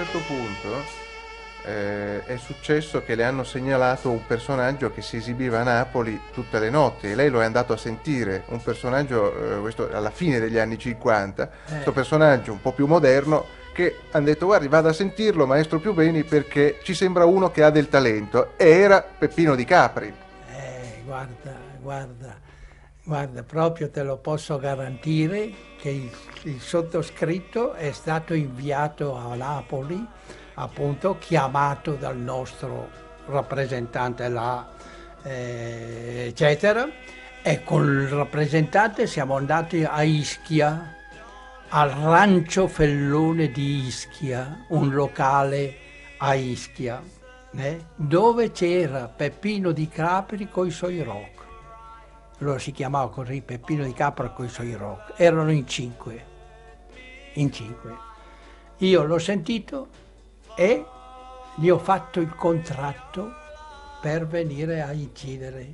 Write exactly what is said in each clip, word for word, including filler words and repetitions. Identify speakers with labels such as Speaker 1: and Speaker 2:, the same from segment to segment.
Speaker 1: certo punto eh, è successo che le hanno segnalato un personaggio che si esibiva a Napoli tutte le notti e lei lo è andato a sentire, un personaggio, eh, questo alla fine degli anni cinquanta, questo
Speaker 2: Eh,
Speaker 1: personaggio un po' più moderno che hanno detto guardi vada a sentirlo maestro Piubeni perché ci sembra uno che ha del talento e era Peppino Di Capri.
Speaker 2: eh, guarda, guarda, guarda, proprio te lo posso garantire che il, il sottoscritto è stato inviato a Napoli, appunto chiamato dal nostro rappresentante là, eh, eccetera, e con il rappresentante siamo andati a Ischia, al Rancio Fellone di Ischia, un locale a Ischia, eh, dove c'era Peppino Di Capri coi suoi rock. Allora si chiamava così, Peppino Di Capri coi suoi rock. Erano in cinque, in cinque. Io l'ho sentito e gli ho fatto il contratto per venire a incidere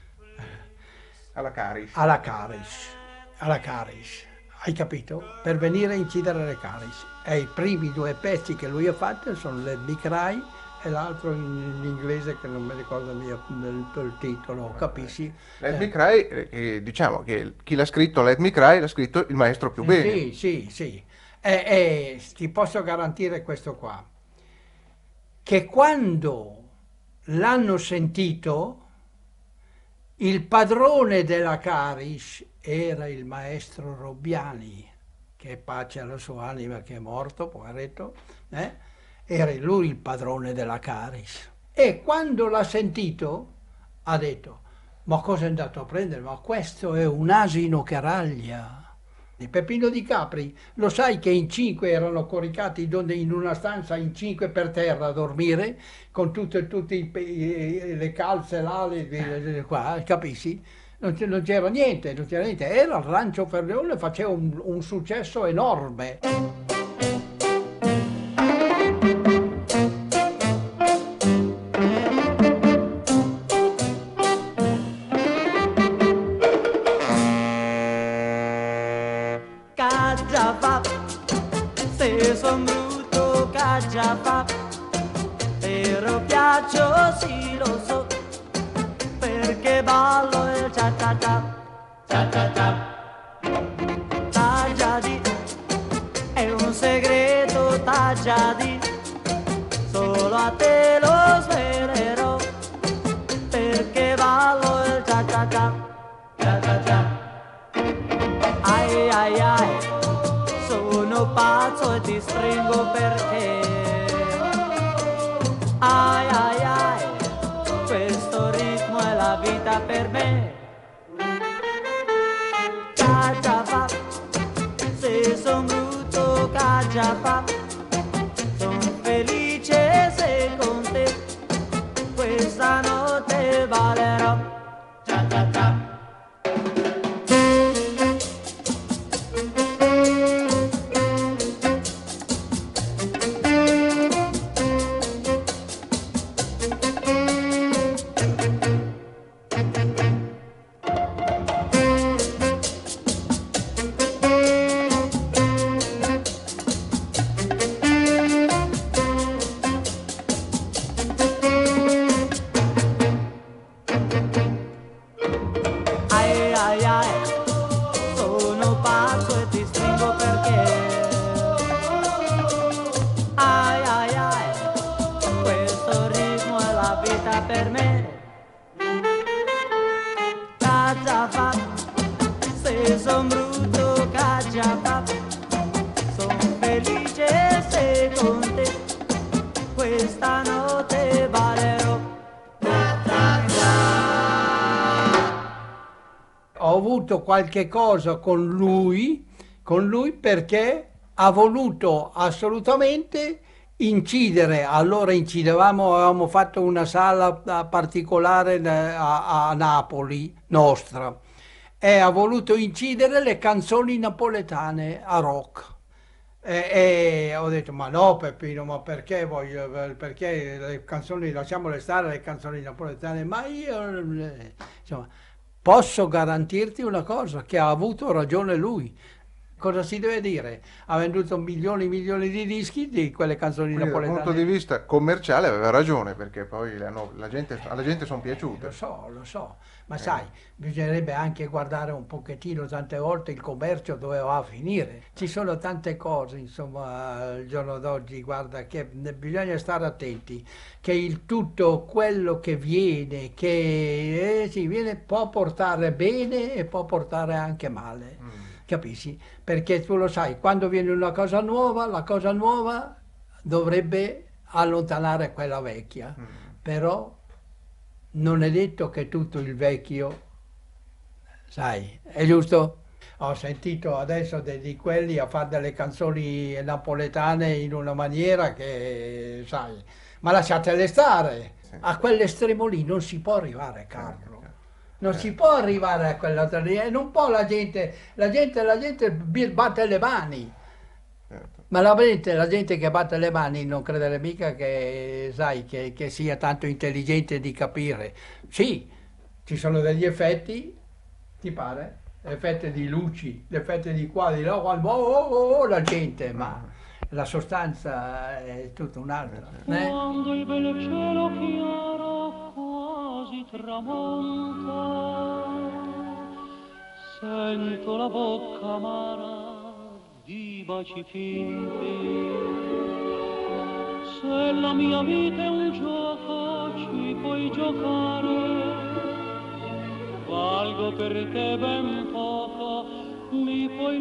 Speaker 1: Alla Caris.
Speaker 2: alla Caris, alla Caris, hai capito? Per venire a incidere alle Caris. E i primi due pezzi che lui ha fatto sono Let Me Cry e l'altro in, in inglese che non mi ricordo mio, il, il titolo, capisci?
Speaker 1: Let Me
Speaker 2: Eh,
Speaker 1: Cry, eh, eh, diciamo che chi l'ha scritto Let Me Cry l'ha scritto il maestro
Speaker 2: eh,
Speaker 1: Piubeni.
Speaker 2: sì, sì, sì. E, e ti posso garantire questo qua, che quando l'hanno sentito, il padrone della Caris era il maestro Robbiani, che pace alla sua anima che è morto, poveretto, eh? Era lui il padrone della Caris. E quando l'ha sentito ha detto, ma cosa è andato a prendere? Ma questo è un asino che raglia. Di Peppino Di Capri, lo sai che in cinque erano coricati donde- in una stanza in cinque per terra a dormire, con tutte, tutte i pe- i- le calze là, le, le- le- qua, capisci? Non, c'è- non c'era niente, non c'era niente. Era il Rancio Ferleone, faceva un, un successo enorme.
Speaker 3: Caggiava, se son brutto caggiava, però piaccio sì lo so, perché ballo il cia cia cia, cia cia cia. T'ha già di, è un segreto, t'ha già di, solo a te lo svelerò, perché ballo il cia cia cia, cia cia cia. Ai ai ai, sono pazzo e ti stringo perché. Ai ai ai, questo ritmo è la vita per me. Caccia fa, se son brutto caccia fa, son felice se con te questa notte valerò. Cia cia cia. Ai ai ai, sono pazzo e ti stringo perché. Ai ai ai, questo ritmo è la vita per me. Caccia fa, se son brutto caccia fa, son felice se con te questa notte ballerò.
Speaker 2: Ho avuto qualche cosa con lui, con lui perché ha voluto assolutamente incidere. Allora incidevamo, avevamo fatto una sala eh, particolare eh, a, a Napoli, nostra, e ha voluto incidere le canzoni napoletane a rock. E, e ho detto, ma no Peppino, ma perché voglio, perché le canzoni, lasciamole stare le canzoni napoletane, ma io, eh, insomma, posso garantirti una cosa, che ha avuto ragione lui. Cosa si deve dire? Ha venduto milioni e milioni di dischi di quelle canzoni
Speaker 1: Quindi dal
Speaker 2: napoletane.
Speaker 1: punto di vista commerciale aveva ragione, perché poi le hanno- la gente, alla gente sono
Speaker 2: Lo
Speaker 1: piaciute.
Speaker 2: so, lo so, ma
Speaker 1: Eh,
Speaker 2: sai, bisognerebbe anche guardare un pochettino tante volte il commercio dove va a finire. Ci sono tante cose, insomma, al giorno d'oggi, guarda, che ne- bisogna stare attenti, che il tutto quello che viene, che eh, sì, viene, può portare bene e può portare anche male,
Speaker 1: mm,
Speaker 2: capisci? Perché tu lo sai, quando viene una cosa nuova, la cosa nuova dovrebbe allontanare quella vecchia,
Speaker 1: mm.
Speaker 2: però non è detto che tutto il vecchio, sai, è giusto? Ho sentito adesso de- di quelli a fare delle canzoni napoletane in una maniera che, sai, ma lasciatele stare.
Speaker 1: Sì,
Speaker 2: A quell'estremo lì non si può arrivare,
Speaker 1: certo,
Speaker 2: Carlo.
Speaker 1: certo,
Speaker 2: Non si
Speaker 1: certo,
Speaker 2: può arrivare a quella lì e non può la gente, la gente, la gente bi- batte le mani.
Speaker 1: certo.
Speaker 2: Ma la gente, la gente che batte le mani non crede mica che, sai, che, che sia tanto intelligente di capire. Sì, ci sono degli effetti, ti pare? Effetti di luci, effetti di qua, di là, qua, oh, oh, oh, oh, la gente, ma
Speaker 1: Mm,
Speaker 2: la sostanza è tutta
Speaker 1: eh,
Speaker 2: un'altra.
Speaker 1: certo.
Speaker 2: Eh?
Speaker 3: Quando il bel cielo chiaro quasi tramonta, sento la bocca amara di baci finti. Se la mia vita è un gioco, ci puoi giocare. Valgo per te ben poco, mi puoi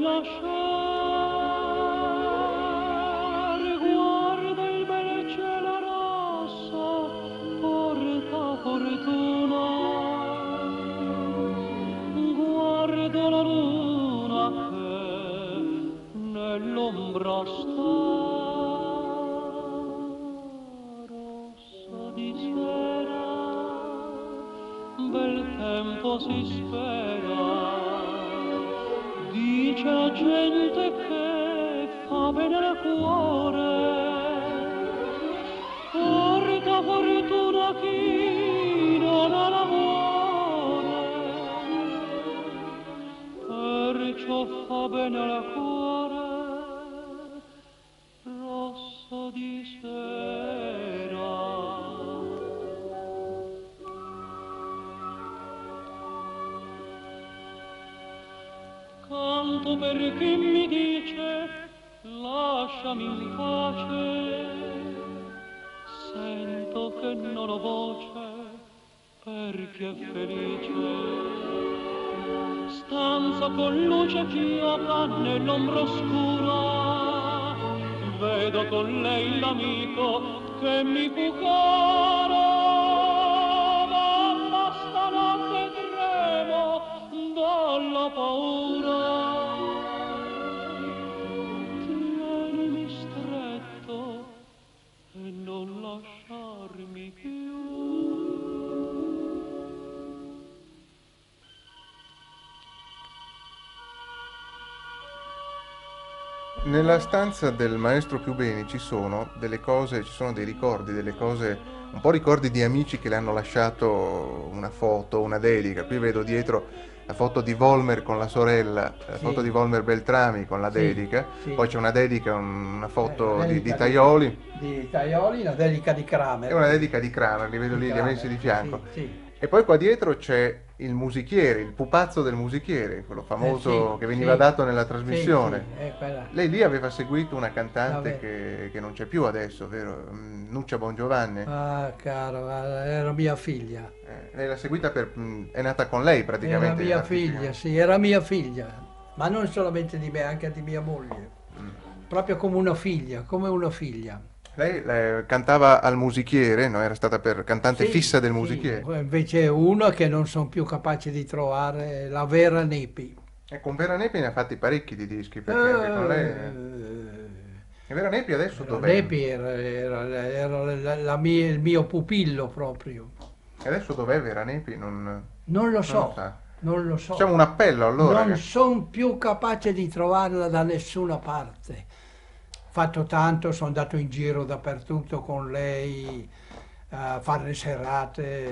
Speaker 3: lasciare. Guarda il bel cielo rosso, porta fortuna. Guardo la luna che nell'ombra sta, rossa di sera, bel tempo si spera. Dice la gente che fa bene al cuore, porta fortuna chi non ha l'amore, perciò fa bene al cuore, rosso di sera. Canto per chi mi dice lasciami in pace, sento che non ho voce per chi è felice. Stanza con luce fioca nell'ombra oscura, vedo con lei l'amico che mi fu caro, ma basta notte tremo dalla paura. Tienimi stretto e non lasciarmi più.
Speaker 1: Nella stanza del maestro Piubeni ci sono delle cose, ci sono dei ricordi, delle cose, un po' ricordi di amici che le hanno lasciato una foto, una dedica. Qui vedo dietro la foto di Volmer con la sorella, la foto
Speaker 2: Sì,
Speaker 1: di Volmer Beltrami con la
Speaker 2: sì,
Speaker 1: dedica,
Speaker 2: sì.
Speaker 1: poi c'è una dedica, un- una
Speaker 2: Eh,
Speaker 1: foto
Speaker 2: la
Speaker 1: di, di
Speaker 2: dedica
Speaker 1: Taioli
Speaker 2: di Taioli, la dedica di
Speaker 1: e una
Speaker 2: Kramer.
Speaker 1: dedica di Kramer, li vedo
Speaker 2: Di
Speaker 1: lì, li ha messi di
Speaker 2: Kramer,
Speaker 1: fianco.
Speaker 2: sì, sì.
Speaker 1: E poi qua dietro c'è il musichiere, il pupazzo del musichiere, quello
Speaker 2: Eh,
Speaker 1: famoso
Speaker 2: sì,
Speaker 1: che veniva
Speaker 2: sì,
Speaker 1: dato nella
Speaker 2: sì,
Speaker 1: trasmissione.
Speaker 2: sì, è quella.
Speaker 1: Lei lì aveva seguito una cantante
Speaker 2: Vabbè.
Speaker 1: che, che non c'è più adesso, vero? Mm, Nuccia Bongiovanni.
Speaker 2: Ah, caro, guarda, era mia figlia.
Speaker 1: Eh, lei l'ha seguita per... mm, è nata con lei
Speaker 2: Era
Speaker 1: praticamente.
Speaker 2: mia
Speaker 1: artisticamente.
Speaker 2: figlia, sì, era mia figlia. Ma non solamente di me, anche di mia moglie.
Speaker 1: Mm.
Speaker 2: Proprio come una figlia, come una figlia.
Speaker 1: Lei eh, cantava al musichiere, no? Era stata per cantante
Speaker 2: Sì,
Speaker 1: fissa del
Speaker 2: sì.
Speaker 1: musichiere.
Speaker 2: Invece una che non sono più capace di trovare, la vera Nepi.
Speaker 1: E con Vera Nepi ne ha fatti parecchi di dischi, perché anche con lei...
Speaker 2: Eh,
Speaker 1: E Vera Nepi adesso
Speaker 2: Vera
Speaker 1: dov'è?
Speaker 2: Nepi era, era- era la- la mia- il mio pupillo proprio.
Speaker 1: E adesso dov'è Vera Nepi? Non,
Speaker 2: Non lo
Speaker 1: non
Speaker 2: so,
Speaker 1: lo sa.
Speaker 2: non lo so.
Speaker 1: Facciamo un appello allora.
Speaker 2: Non
Speaker 1: che-
Speaker 2: sono più capace di trovarla da nessuna parte. Fatto tanto, sono andato in giro dappertutto con lei a fare le serate.